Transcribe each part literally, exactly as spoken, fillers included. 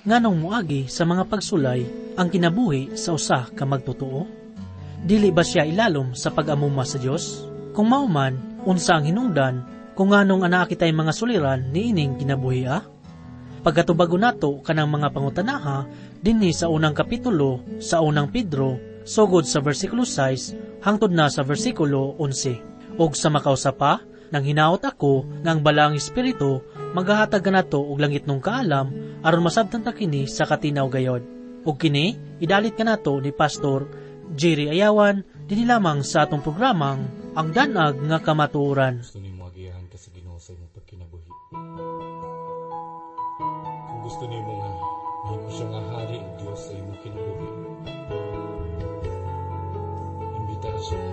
nganong muagi sa mga pagsulay ang kinabuhi sa usa ka magtotoo? Dili ba siya ilalom sa pag-amuma sa Dios? Kung mauman, unsa ang hinungdan kung nganong ana kitay mga suliran ni ining kinabuhi ah? Pagkatubago nato kanang mga pangutanaha dinhi sa unang kapitulo sa unang Pedro sugod sa bersikulo six hangtod na sa bersikulo eleven. Og sa makausapa, nang hinaot ako nga ang balang espiritu maghahatag kanato og langit nung kaalam aron masabtan ta kini sa katinaw gayod. Og kini idalit kanato ni Pastor Jerry Ayawan dinhi lamang sa atong programang Ang Danag nga Kamatuoran. Gusto nimo agiyahan ka sa Ginoo sa imong pagkinabuhi. Kung gusto nimo nga mahimo siya nga hari ug Dios sa imong kinabuhi, imbita na siya.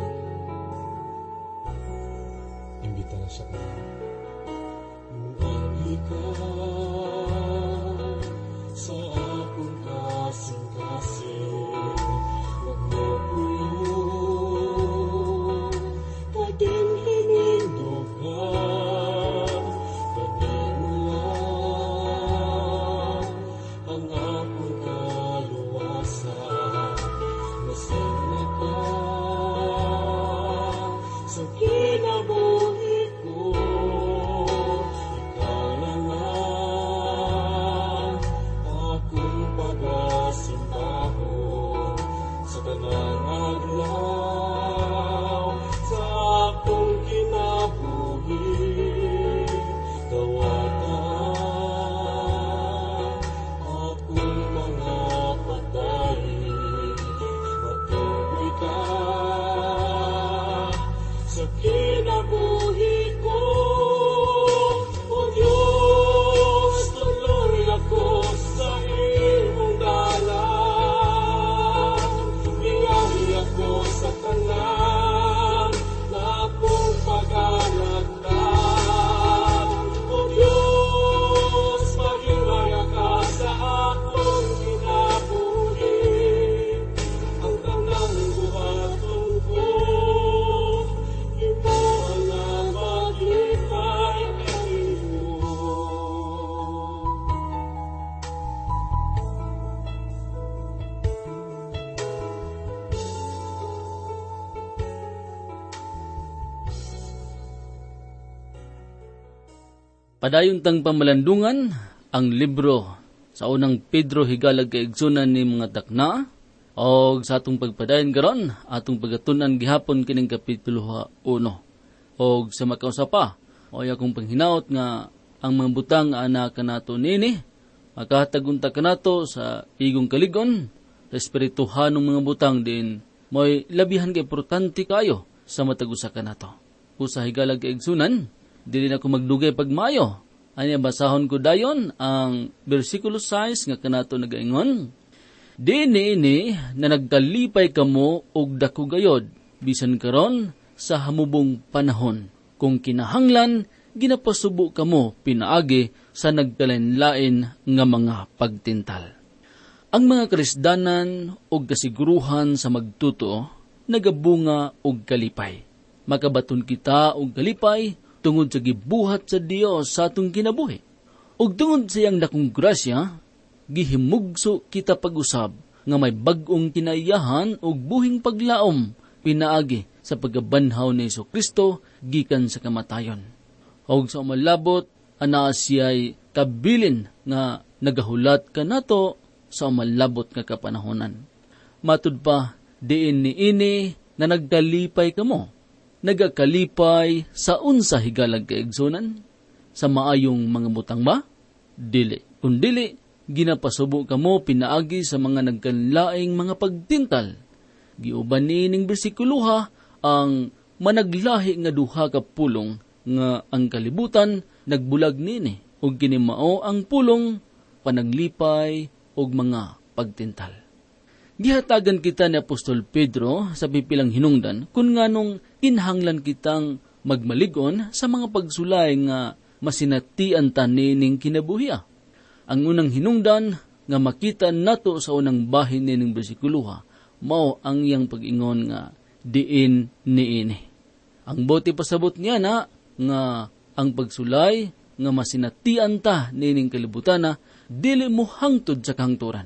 Imbita na siya. Muagi ka sa akong kasing-kasing, wag mo ulo, kadin hinindog-an, ganin mo lang ang akong kaluwasan. Masaya ka sa kinabuhi ko, ikaw lang ang akong pag-asimbahon sa tanang adlaw sa akong kinabuhi. Dawatan akong mga patay, matuloy ka sa kinabuhi ko. O Diyos, tuloy ako sa imong dalan, biyahe ako sa tanan na akong pag-alagdan. O Diyos, mahimaya ka sa akong kinabuhi, ang tanang buhaton ko, imo ang maglipay kanimo. Padayon tang pamalandungan ang libro sa unang Pedro higalag kaigsunan ni mga takna o sa atong pagpadayon karon atong pagatunan gihapon kining kapitulo one. O sa makausapa o akong panghinaot nga ang mga butang anak kanato nini makahatagunta kanato sa igong kaligon sa espirituhanong mga butang din mo'y labihan kay importante kayo sa matag-usa kanato. Usa higalag kaigsunan dili na ko magdugay pagmayo. Anya basahon ko dayon ang bersikulo six nga kanato nagaingon. Dini ini na nagkalipay kamo og dako gayod bisan karon sa hamubong panahon. Kung kinahanglan ginapasubo kamo pinaagi sa nagtalenlain nga mga pagtintal. Ang mga Kristiyanan og kasiguruhan sa magtuto nagabunga og kalipay. Makabaton kita og kalipay tungod sa gibuhat sa Dios sa atong kinabuhi. Ug tungod sa iyang dakong grasya, gihimugso kita pag-usab nga may bag-ong kinaiyahan ug buhing paglaom pinaagi sa paggabanhaw ni Jesu-Kristo gikan sa kamatayon. Ug sa umalabot ana siya'y kabilin nga nagahulat kanato sa umalabot nga kapanahonan. Matud pa diin niini na nagdalipay kamo. Nagakalipay sa unsa higalag kaigsunan? Sa maayong mga butang ba? Dili. Kung dili, ginapasubo kamo pinaagi sa mga nagkanlaing mga pagtintal. Giuban niining bersikuluha ang managlahi nga duha ka pulong nga ang kalibutan nagbulag nini ug kinimao ang pulong panaglipay ug mga pagtintal. Gihatagan kita ni Apostol Pedro sa pipilang hinungdan kung nganong kinahanglan kitang magmaligon sa mga pagsulay nga masinatian ta nining kinabuhiya. Ang unang hinungdan nga makita nato sa unang bahin nining bersikuloha mao ang iyang pag-ingon nga diin niini. Ang bote pasabot niya na nga ang pagsulay nga masinatian ta nining kalibutana, dili mo hangtod sa kahangturan.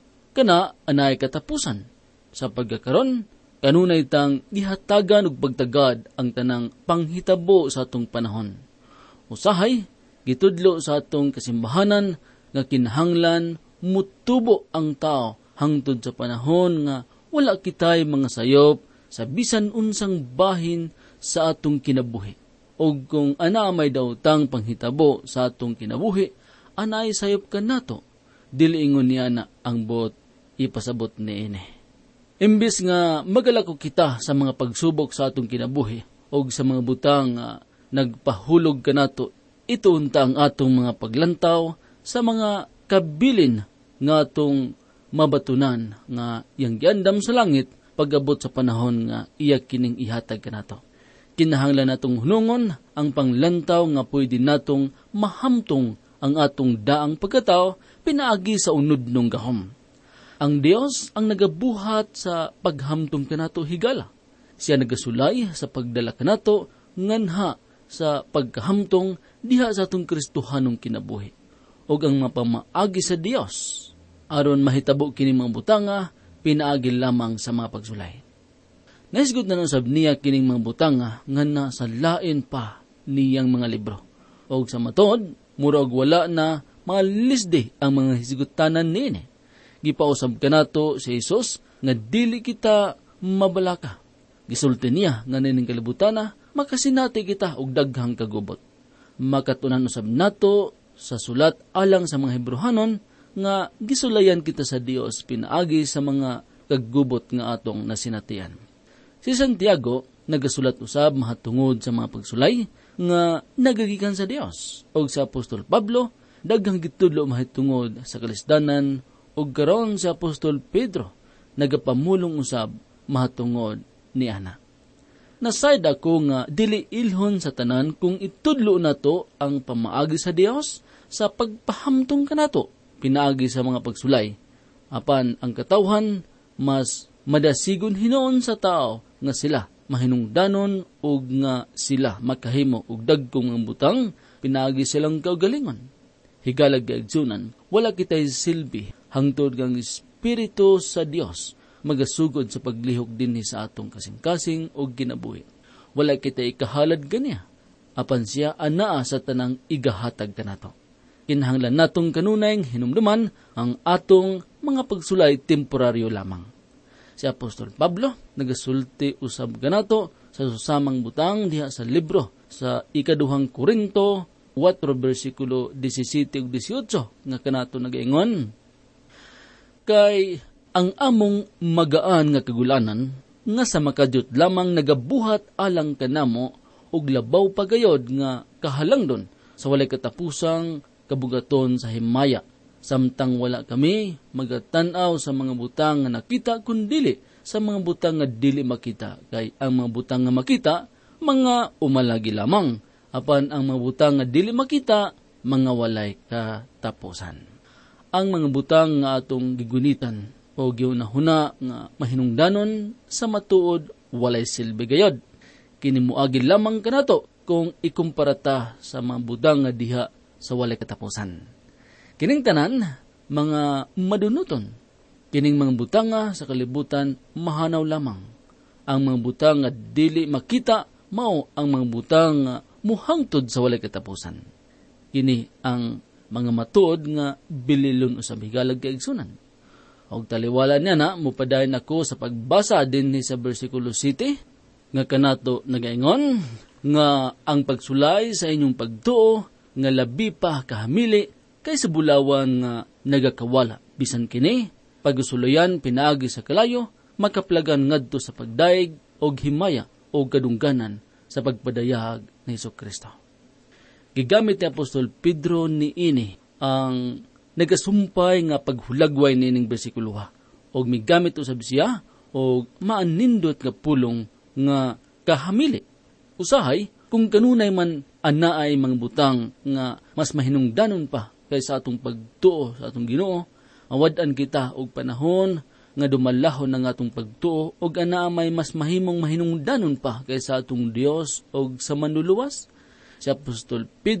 Kana anay katapusan. Sa pagkakaron, kanunay tang gihatagan ug pagtagad ang tanang panghitabo sa atong panahon. Usahay, gitudlo sa atong kasimbahanan nga kinahanglan mutubo ang tao hangtod sa panahon nga wala kitay mga sayop sa bisan unsang bahin sa atong kinabuhi. O kung ana may daw tang panghitabo sa atong kinabuhi, anay sayop ka nato, dili ingon niya na ang bot ipasabot ni ini. Imbis nga magalako kita sa mga pagsubok sa atong kinabuhi o sa mga butang uh, nagpahulog ka nato, ito unta ang atong mga paglantaw sa mga kabilin nga atong mabatunan nga yang giandam sa langit pag-abot sa panahon nga iya kining ihatag ka nato. Kinahanglan natong hunungon ang panglantaw nga pwede natong mahamtong ang atong daang pagkatao pinaagi sa unod nung gahom. Ang Dios ang nagabuhat sa paghamtong kanato higala. Siya nagasulay sa pagdala kanato nganha sa pagkahamtong diha sa atong Kristohanong kinabuhi. Og ang mapamaagi sa Dios aron mahitabo kini mga butanga pinaagi lamang sa mga pagsulay. Naisgot na nang sab niya kining mga butanga nganna sa lain pa niyang mga libro. Og sa matod, murag wala na mga lisde ang mga hisgutanan niini. Gipausab kanato si Jesus nga dili kita mabalaka. Gisulti niya nga nining kalibutana, makasinati kita og daghang kagubot. Makatunan usab nato sa sulat alang sa mga Hebrehanon nga gisulayan kita sa Dios pinaagi sa mga kagubot nga atong nasinatian. Si Santiago nagasulat usab mahatungod sa mga pagsulay nga nagagikan sa Dios, og sa Apostol Pablo daghang gitudlo mahatungod sa kalisdanan, ug karon sa Apostol Pedro nagapamulong usab mahatungod ni ana. Nasayad ako nga dili ilhon sa tanan kung itudlo nato ang pamaagi sa Dios sa pagpahamtong kanato pinaagi sa mga pagsulay. Apan ang katawhan mas madasigon hinoon sa tao nga sila mahinungdanon ug nga sila makahimo og dagkong mga butang pinaagi silang kaugalingon. Higalag kaigsunan, wala kitay silbi hangtod kang Espiritu sa Dios magasugod sa paglihok dinhi sa atong kasing-kasing og kinabuhi. Wala kitay ikahalad ganiya, apan siya anaa sa tanang igahatag kanato. Kinahanglan natong kanunay hinumduman ang atong mga pagsulay temporaryo lamang. Si Apostol Pablo nagasulti usab kanato sa susamang butang diha sa libro sa ikaduhang Korinto four versikulo seventeen ug eighteen nga kanato nagaingon, kay ang among magaan nga kagulanan nga sa makadyot lamang nagabuhat alang kanamo og labaw pagayod nga kahalangdon sa walay katapusang kabugaton sa himaya, samtang wala kami magatan-aw sa mga butang nga nakita kundili sa mga butang nga dili makita, kay ang mga butang nga makita mga umalagi lamang, apan ang mga butang nga dili makita mga walay katapusan. Ang mga butang nga atong gigunitan o giunahuna nga mahinungdanon sa matuod walay silbi gayod. Kini moagi lamang kanato kung ikumparata sa mga butang nga diha sa walay katapusan. Kining tanan mga madunuton. Kining mga butanga sa kalibutan mahanaw lamang. Ang mga butang nga dili makita mao ang mga butang nga muhangtod sa walay katapusan. Kini ang mga matuod nga bililon usab higalag kaigsunan. Og taliwala niya na mupadayon ako sa pagbasa dinhi sa bersikulo seven nga kanato nagaingon nga ang pagsulay sa inyong pagtuo nga labi pa kahamili kaysa bulawan nga nagakawala. Bisan kini pagusulayan pinaagi sa kalayo, makaplagan ngadto sa pagdaig og himaya o kadungganan sa pagpadayag ni Jesucristo. Gigamit ni Apostol Pedro ni ini ang nagasumpay nga paghulagway nining bersikulo ha. Og migamit usab siya og maanindot nga pulong nga kahamili. Usahay kung kanunay man anaay mga butang nga mas mahinungdanon pa kaysa atong pagtuo sa atong Ginoo, awad-an kita og panahon nga dumalahon ang atong pagtuo og anaa may mas mahimong mahinungdanon pa kaysa atong Dios og sa manluluwas. Si Apostol Pedro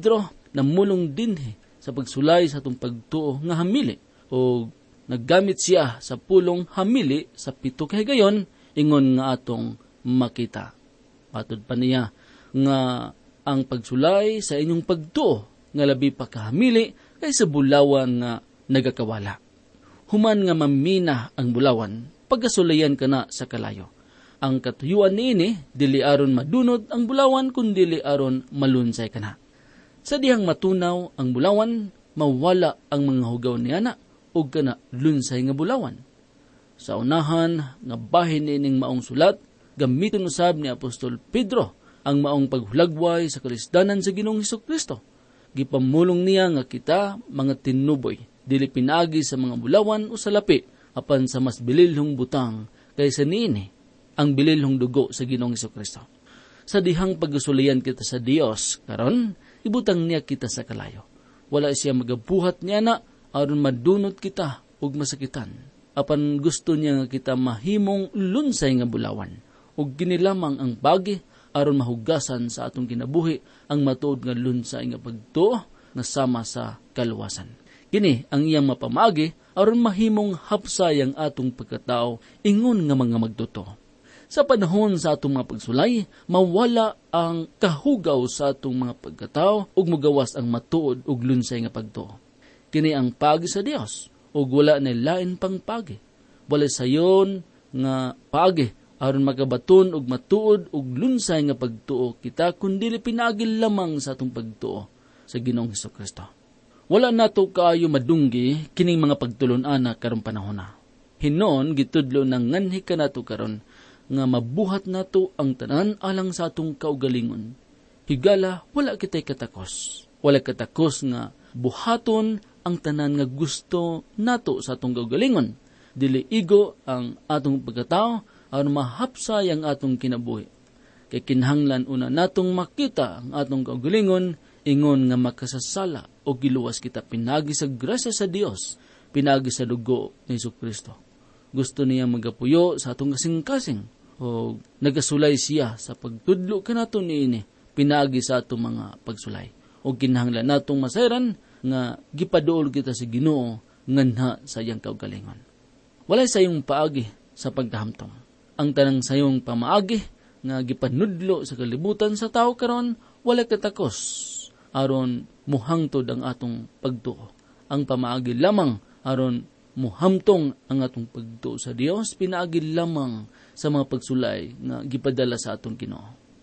namulong dinhi sa pagsulay sa atong pagtuo nga hamili o naggamit siya sa pulong hamili sa pito kay gayon ingon nga atong makita. Patod pa niya nga ang pagsulay sa inyong pagtuo nga labi pa kahamili kaysa bulawan nga nagakawala. Human nga mamina ang bulawan, pagkasulayan ka na sa kalayo. Ang katuyuan niini, dili aron madunod ang bulawan, kundi dili aron malunsay ka na. Sa dihang matunaw ang bulawan, mawala ang mga hugaw niya na, o ka na lunsay nga bulawan. Sa unahan, nga bahin niining maong sulat, gamiton usab ni Apostol Pedro, ang maong paghulagway sa kalisdanan sa Ginoong Hesukristo. Gipamulong niya nga kita, mga tinuboy, dili pinagi sa mga bulawan o sa lapi, apan sa mas bililhong butang kaysa niini, ang bililhong dugo sa Ginoong Hesukristo. Sa dihang pagusulayan kita sa Dios karon, ibutang niya kita sa kalayo. Wala siya magabuhat niya na aron madunot kita ug masakitan. Apan gusto niya nga kita mahimong lunsay nga bulawan ug ginilamang ang bagi aron mahugasan sa atong kinabuhi ang matuod nga lunsay nga pagtuo nga sama sa kaluwasan. Kini ang iyang mapamagi aron mahimong hapsay ang atong pagkatao ingon nga mga magtuto. Sa panahon sa atong mga pagsulay, mawala ang kahugaw sa atong mga pagkatao ug magawas ang matuod ug lunsay nga pagtuo. Kini ang pagi sa Dios ug wala na lain pang pagi. Wala sayon nga pagi aron magabaton ug matuod ug lunsay nga pagtuo kita kundi pinagi lamang sa atong pagtuo sa Ginoong Hesukristo. Wala nato kaayo madunggi kining mga pagtulon-ana karong panahon na. Hinon gitudlo nang nganhi ka nato karon nga mabuhat nato ang tanan alang sa atong kaugalingon. Higala wala kitay katakos. Wala katakos nga buhaton ang tanan nga gusto nato sa atong kaugalingon. Dili igo ang atong pagkatao aron mahapsay ang atong kinabuhi. Kay kinahanglan una natong makita ang atong kaugalingon ingon nga makasasala o giluwas kita pinagi sa grasya sa Dios, pinagi sa dugo ni Hesukristo. Gusto niya magapuyo sa atong kasing-kasing o nagasulay siya sa pagtudlo kanato niini pinagi sa atong mga pagsulay. O kinahanglan natong masayran nga gipaduol kita sa Ginoo nganha sa iyang kaugalingon. Walay sayong paagi sa pagkahamtong. Ang tanang sayong pamaagi nga gipanudlo sa kalibutan sa tao karon walay katakos aron muhangtod ang atong pagtuo. Ang pamaagi lamang aron muhamtong ang atong pagtuo sa Dios pinaagi lamang sa mga pagsulay nga gipadala sa atong Ginoo.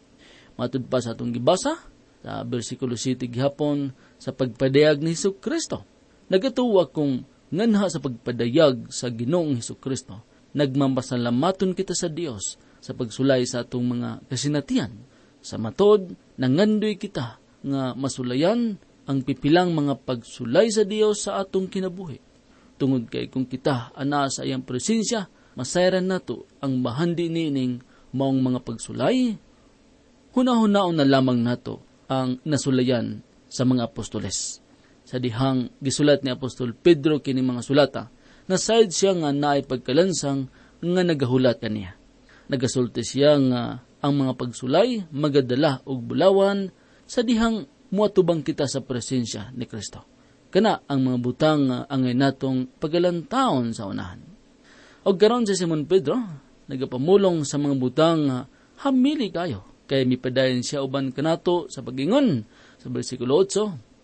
Matud pa sa atong gibasa sa bersikulo siyete gihapon sa pagpadayag ni Hesukristo. Nagatuwa kung nganha sa pagpadayag sa Ginoong Hesukristo, nagmamasalamaton kita sa Dios sa pagsulay sa atong mga kasinatian. Sa matod, nangandoy kita nga masulayan ang pipilang mga pagsulay sa Dios sa atong kinabuhi. Tungod kay kung kita ana sa iyang presensya, masayran nato ang bahandi nining maong mga pagsulay. Hunahunahon na lamang nato ang nasulayan sa mga apostoles. Sa dihang gisulat ni Apostol Pedro kini mga sulata, nasayad siya nga naay pagkalansang nga nagahulat kaniya. Nagasulti siya nga ang mga pagsulay magadala og bulawan sa dihang muatubang kita sa presensya ni Kristo. Kana ang mga butang nga angay natong pagalantaon sa unahan. O karon si Simon Pedro, nagapamulong sa mga butang nga hamili kayo. Kaya mipadayon siya uban kanato sa pagingon sa bersikulo eight,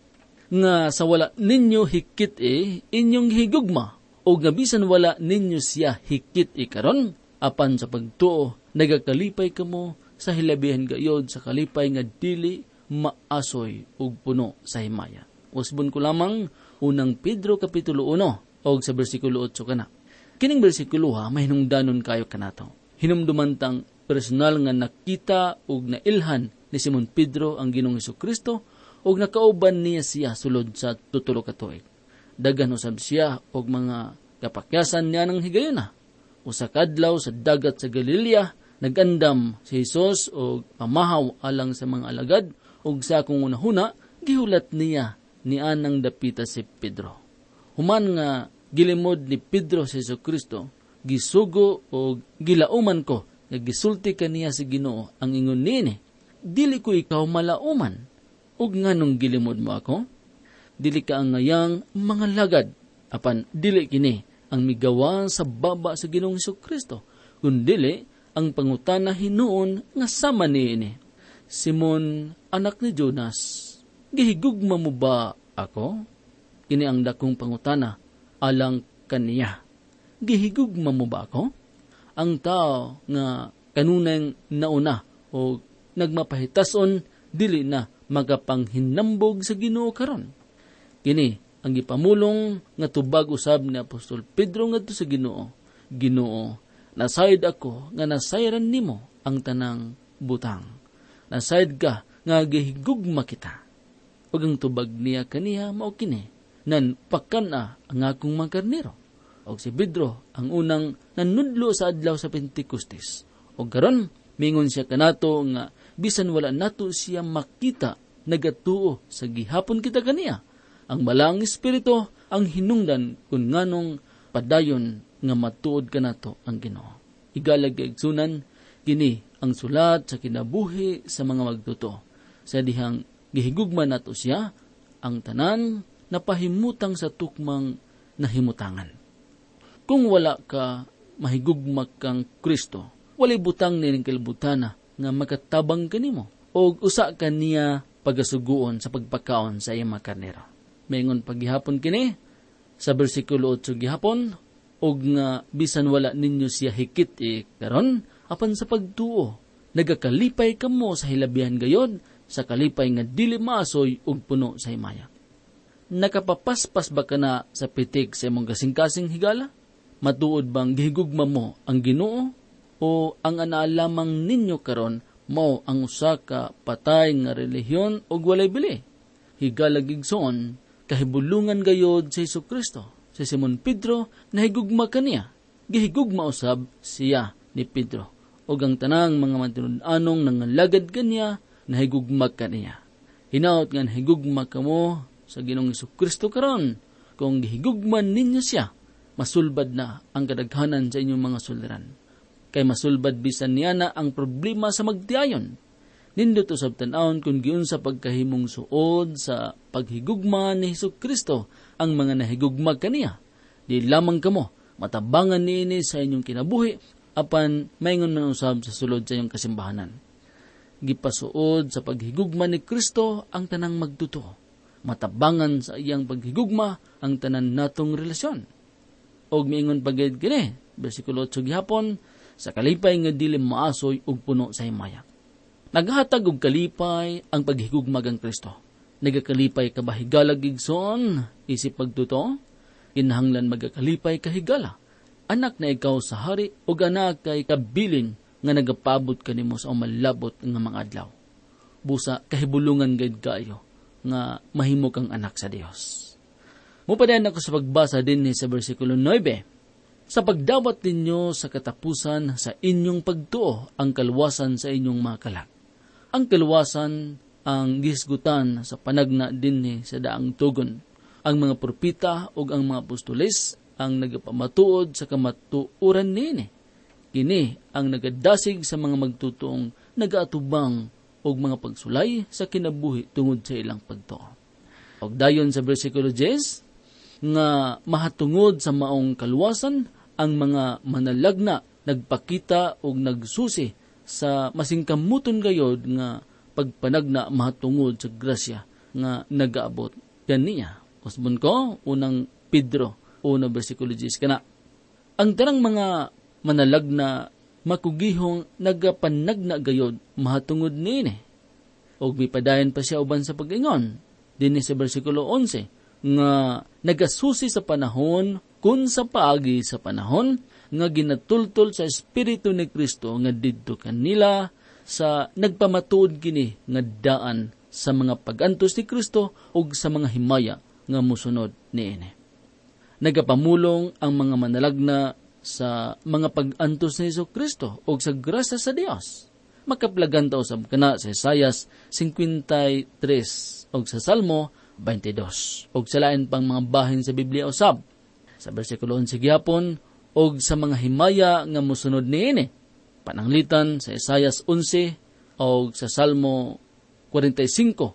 nga sa wala ninyo hikit e, inyong higugma, o nga bisan wala ninyo siya hikit e karon, apan sa pagtuo, nagakalipay kamo sa hilabihan gayod sa kalipay nga dili maasoy ug puno sa himaya. Usbon ko lamang unang Pedro kapitulo one og sa bersikulo eight kana. Kining bersikulo ha mahinungdanon kayo kanato. Hinumdumantang personal nga nakita ug nailhan ni Simon Pedro ang Ginoong Hesukristo ug nakauban niya siya sulod sa tutulo ka tuig. Daghan usab siya og mga kapakyasan niya ng higayuna. Usa kadlaw sa dagat sa Galilea nagandam si Jesus og pamahaw alang sa mga alagad ug sa kung unahuna gihulat niya ni anang dapita si Pedro. Human nga gilimod ni Pedro si Hesukristo, gisugo o gilauman ko nga gisulti kaniya si Ginoo ang ingon niini, dili ko ikaw malauman. ug nganong gilimod mo ako? Dili ka ang ngayang mga lagad, apan dili kini ang migawa sa baba sa Ginoong Hesukristo, kundili ang pangutana hinuon nga sama niini. Simon, anak ni Jonas, gihigugma mo ba ako? Kini ang dakong pangutana alang kaniya. Gihigugma mo ba ako? Ang tao nga kanunay nauna o nagmapahitason dili na magapanghinambog sa Ginoo karon. Kini ang gipamulong nga tubag usab ni Apostol Pedro ngadto sa Ginoo. Ginoo, nasayod ako nga nasayran nimo ang tanang butang. Nasayod ka nga gihigugma kita. Ug ang tubag niya kaniya mao kini, nan pakana ang akong mga karnero. Og si Pedro ang unang nanudlo sa adlaw sa Pentecostes. Og karon mingon siya kanato nga bisan wala nato siya makita nagatuo sa gihapon kita kaniya. Ang balang espiritu ang hinungdan kun nganong padayon nga matuod kanato ang Ginoo. Igalag kaigsunan kini ang sulat sa kinabuhi sa mga magtuto. Sa dihang gihigugma nato siya ang tanan napahimutang sa tukmang nahimutangan. Kung wala ka mahigugma kang Kristo, walay butang nining kalbutana nga makatabang kanimo o usa ka niya pagasuguon sa pagpakaon sa iyang mga karnero. Maingon paghihapon kini sa bersikulo eight gihapon, og nga bisan wala ninyo siya hikit e karon, apan sa pagtuo nagakalipay kamo sa hilabihan gayod, sa kalipay nga dili maasoy ug puno sa himaya. Nakapapaspas ba ka na sa pitik sa imong kasing-kasing higala? Matuod bang gihigugma mo ang Ginoo o ang anaalamang ninyo karon mao ang usa ka patay nga relihiyon og walay bili? Higala gigsoon kahibulungan gayod sa Hesukristo. Si Simon Pedro nahigugma kaniya, gihigugma usab siya ni Pedro. Og ang tanang mga mantinud-anong nangalagad kaniya nahigugma kaniya. Hinaot nga nahigugma kamo sa Ginoong Hesukristo karon. Kung gihigugman ninyo siya, masulbad na ang kadaghanan sa inyong mga suliran. Kay masulbad bisan niya na ang problema sa magtiayon. Nindot usab tan-awon kung giun sa pagkahimong suod sa paghigugma ni Hesukristo ang mga nahigugma kaniya. Di lamang kamo matabangan niini sa inyong kinabuhi, apan maingon man usab sa sulod sa inyong kasimbahanan. Gipasuod sa paghigugma ni Kristo ang tanang magtuto. Matabangan sa iyang paghigugma ang tanan natong relasyon. Og miingon pagayud kini, bersikulo eight gihapon, sa kalipay nga dili maasoy ug puno sa himaya. Naghatag og kalipay ang paghigugma kang Kristo. Nagakalipay ka ba higala gigsoon isip pagtuto? Kinahanglan magakalipay ka higala. Anak na ikaw sa hari ug anak kay kabilin nga nagapabot kanimo sa umalabot nga mga adlaw. Busa kahibulungan gayud kaayo nga mahimo kang anak sa Dios. Mupadayon ako sa pagbasa din sa bersikulo nine. Sa pagdawat ninyo sa katapusan sa inyong pagtuo ang kaluwasan sa inyong mga kalag. Ang kaluwasan ang gisgutan sa panagna dinhi sa daang tugon. Ang mga propita o ang mga apostoles ang nagapamatuod sa kamatuoran nini. Kini ang nagadasig sa mga magtutuong nagaatubang o mga pagsulay sa kinabuhi tungod sa ilang pagtuo. Og dayon sa bersikulo ten, nga mahatungod sa maong kaluwasan ang mga manalagna nagpakita o nagsusi sa masingkamuton gayod nga pagpanagna mahatungod sa grasya nga nagaabot kaniya. Usbon ko, unang Pedro, una bersikulo ten kana. Ang tanang mga manalagna makugihong nagapanagna gayod mahatungod nini. Og mipadayon pa siya uban sa pag-ingon. Dinhi sa bersikulo eleven, nga nagasusi sa panahon kun sa paagi sa panahon nga ginatultol sa Espiritu ni Kristo nga didto kanila sa nagpamatuod kini nga daan sa mga pagantos ni Kristo ug sa mga himaya nga musunod niini. Nagapamulong ang mga manalagna sa mga pagantos ni Hesukristo ug sa grasya sa Dios. Makaplagan ta usab kana sa Isaias fifty-three ug sa Salmo twenty-two ug sa lain pang mga bahin sa Biblia usab. Sa bersikulo eleven gihapon ug sa mga himaya nga mosunod niini. Pananglitan sa Isaias eleven ug sa Salmo forty-five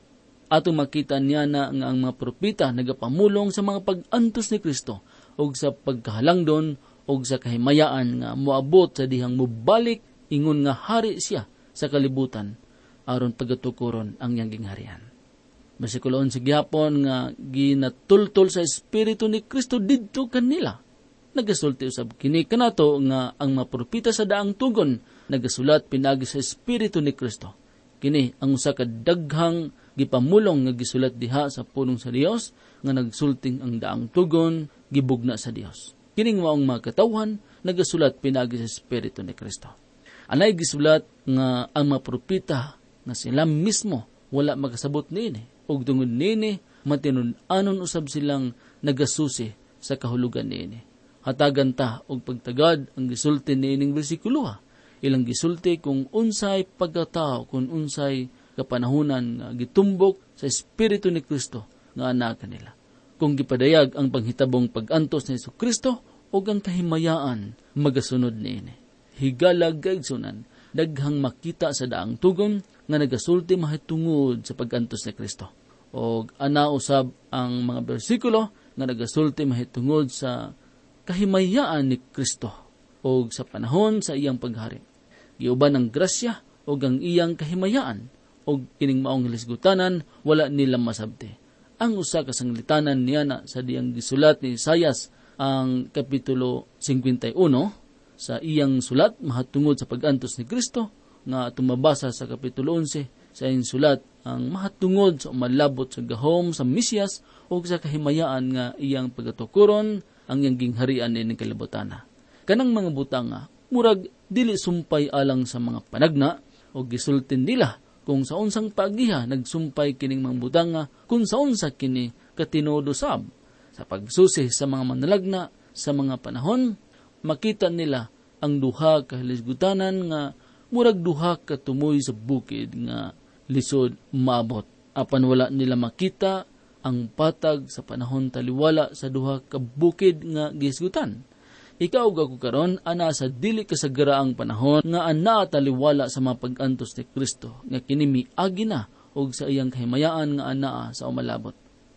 ato makita niya na nga ang mga propeta nagapamulong sa mga pag-antos ni Kristo og sa pagkahalangdon og sa kahimayaan nga moabot sa dihang mubalik ingon nga hari siya sa kalibutan aron pagatukuron ang iyang gingharian. Bersikulo eleven gihapon nga ginatultol sa Espiritu ni Kristo didto kanila. Nagasulti usab kini kanato nga ang mga propeta sa daang tugon nagasulat pinagi sa Espiritu ni Kristo. Kini ang usa ka daghang gipamulong nga gisulat diha sa pulong sa Dios nga nagsulting ang daang tugon gibugna sa Dios. Kining maong mga katawhan nagasulat pinagi sa Espiritu ni Kristo. Anay gisulat nga ang mga propeta nga sila mismo wala makasabot niini. Og tungod niini, matinud-anon usab silang nagasusi sa kahulugan niini. Hatagan ta og pagtagad ang gisulti niining bersikulo. Ilang gisulti kung unsay pagkatao, kung unsay kapanahunan nga gitumbok sa Espiritu ni Kristo nga anak kanila. Kung gipadayag ang panghitabong pag-antos ni Jesucristo o ang kahimayaan magasunod niini. Higalag kaigsunan, daghang makita sa daang tugon nga nagasulti mahitungod sa pag-antos ni Kristo. O ana usab ang mga bersikulo nga nagasulti mahitungod sa kahimayaan ni Kristo o sa panahon sa iyang paghari. Giuban ang grasya o ang iyang kahimayaan o kining maong hilisgutanan wala nila masabti. Ang usa ka sanglitanan niya na sa diyang gisulat ni Isaias ang kapitulo fifty-one sa iyang sulat mahatungod sa pag-antos ni Kristo nga tumabasa sa kapitulo eleven sa iyang sulat ang mahatungod sa umalabot sa gahom sa Mesiyas o sa kahimayaan nga iyang pagatukuron ang iyang gingharian ni kalibutan. Kanang mga butanga murag dili sumpay alang sa mga panagna o gisultin nila kung sa unsang paagiha nagsumpay kining mga butanga kung sa unsa kini katinuod usab sa pagsusi sa mga manalagna sa mga panahon makita nila ang duha ka hilisgutanan nga murag duha ka tumoy sa bukid nga lisod maabot apan wala nila makita ang patag sa panahon taliwala sa duha ka bukid nga gihisgutan. Ikaw ako karon ana sa dili kasagaraang panahon nga ana taliwala sa mga pag-antos ni Kristo nga kini miagi na og sa iyang kahimayaan nga anaa sa umalabot.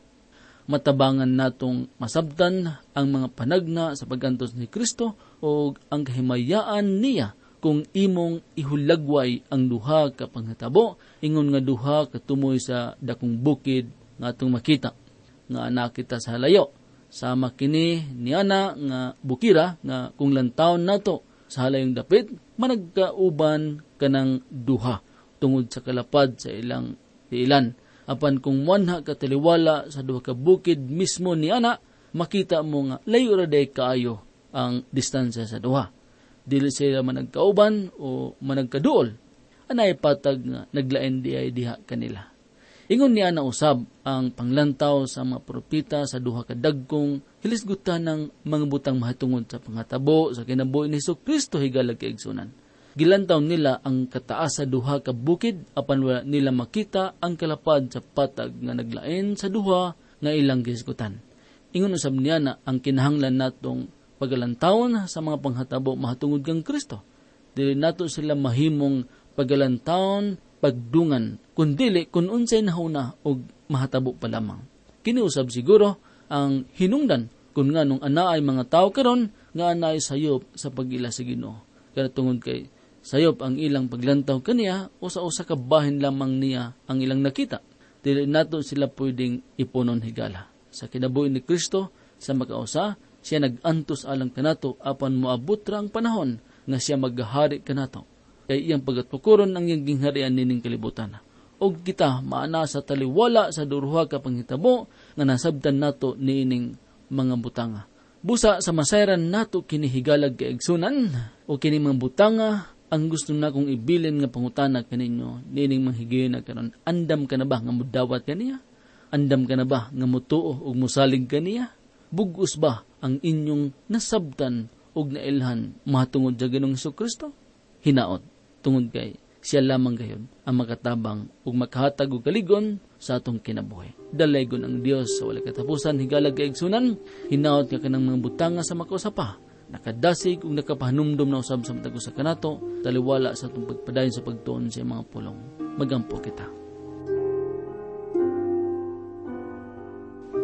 Matabangan natong masabtan ang mga panagna sa pag-antos ni Kristo o ang kahimayaan niya kung imong ihulagway ang duha ka panghitabo ingon nga duha ka tumoy sa dakong bukid nga atong makita nga ana kita sa halayo sama kini niana nga bukira nga kung lantawon nato sa halayong dapit managkauban kanang duha tungod sa kalapad sa ilang ilan. Apan kung wanha ka taliwala sa duha ka bukid mismo ni ana, makita mo nga layo ra day kaayo ang distansya sa duha. Dili sila managkauban o managkaduol. Anay patag nga naglain di ay diha kanila. Ingon ni ana usab ang panglantaw sa mga propeta sa duha ka dagkong hilisgutan ng mga butang mahatungod sa pangatabo sa kinabuhi ni Jesucristo higalag kaigsunan. Gilantaw nila ang kataas sa duha ka bukid apan wala nila makita ang kalapad sa patag nga naglain sa duha nga ilang gisgutan. Ingon usab niya na ang kinahanglan natong pagalantawon sa mga panghatabo mahatungod kang Kristo. Dili nato sila mahimong pagalantawon pagdungan kundili kun unsay nahuna og mahatabo pa lamang. Kini usab siguro ang hinungdan kun nganong ana ay mga tawo karon nga ana ay sayop sa pag-ila sa Ginoo. Kaya tungod kay sayop ang ilang paglantaw kaniya o sa usa ka bahin lamang niya ang ilang nakita. Dili nato sila pwedeng ipunon higala. Sa kinabuhi ni Kristo sa makausa, siya nag-antos alang kanato apan moabot ra ang panahon nga siya maghahari kanato. Kay iyang pagatukuron ang iyang gingharian nining kalibutan. Og kita maana sa taliwala sa duruha ka panghitabo nga nasabtan nato niining mga butanga. Busa sa masayran nato kinihigalag kaigsunan o kini mga butanga ang gusto na kong ibilin nga pangutana kaninyo nining manghigayon na karon. Andam ka na ba nga mudawat kaniya? Andam ka na ba nga mutuo og musalig kaniya? Bugos ba ang inyong nasabtan og nailhan mahatungod sa Ginoong Jesucristo? Hinaot tungod kay siya lamang gayon ang makatabang ug makahatag og kaligon sa atong kinabuhi. Dalaygon ang Dios sa walay katapusan higalag kaigsunan. Hinaot nga kanang mga butanga sa makausapa. Nakadasig ug nakapahanumdum na usab sa matag usa kanato taliwala sa atong pagpadayon sa pagtuon sa mga pulong. Magampo kita.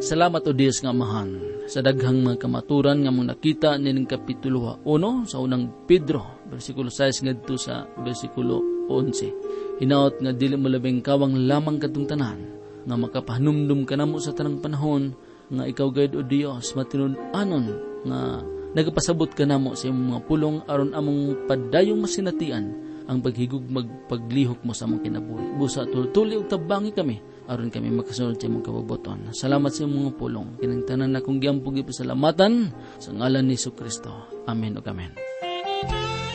Salamat o Diyos nga amahan sa daghang mga kamaturan nga mong nakita nining kapitulo uno sa unang Pedro, versikulo sais ngadto sa versikulo onse. Hinaot nga dili mo labing kawang lamang katong tanan nga makapahanumdum ka namo sa tanang panahon nga ikaw gayud o Dios matinud-anon nga nagapasabot ka namo sa imong mga pulong aron among padayong masinatian ang paghigug magpaglihok mo sa among kinabuhi. Busa tultuli ug tabangi kami aron kami makasunod sa imong kabubuton. Salamat sa imong mga pulong. Kinang tanan na kong giampog ipasalamatan sa ngalan ni Jesu Kristo. Amen ug amen.